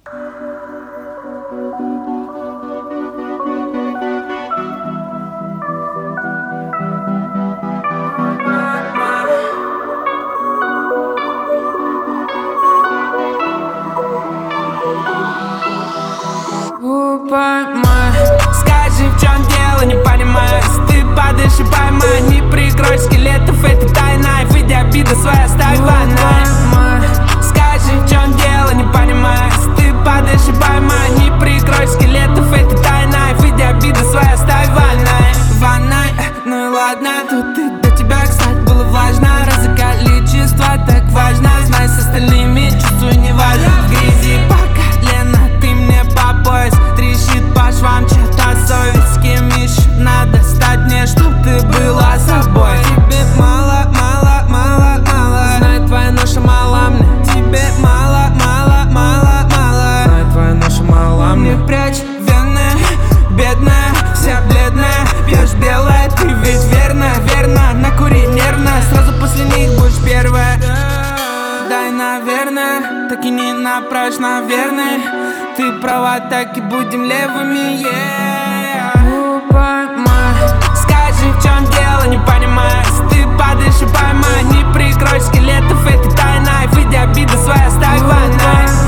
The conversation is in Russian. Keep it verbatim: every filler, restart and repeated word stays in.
Поймай, скажи, в чем дело, не понимаю. Если ты падаешь и поймай, не прикрой скелетов, это тайна. И выйди, обида своя оставь ванной. Скажи, в чем дело, не понимаю. Если ты падаешь и поймай, не прикрой скелетов, это тайна. И выйди, обида своя оставь ванной. Ванной, ну и ладно, тут и до тебя, кстати, было влажно. Раз количество так важно, знай, с остальными чувствую неважно. В грязи по колено, ты мне по пояс. Трещит по швам чья-то совесть. С кем еще надо стать мне, чтоб ты была собой? Тебе мало, мало, мало, мало. Знаю, твоя ноша мала мне. Тебе мало, мало, мало, мало. Знаю, твоя ноша мала мне. Не прячь вены, бедная, вся бледная. Пьешь белое, ты ведь верно, верно. Накури нервно, сразу после них будешь первая. Дай, наверное, так и не направишь, наверное. Ты права, так и будем левыми, yeah. Поймай, скажи, в чем дело, не понимаю. Если ты падаешь и поймай, не прикрой скелетов, это тайна. И выйди, обида своя оставь ванной.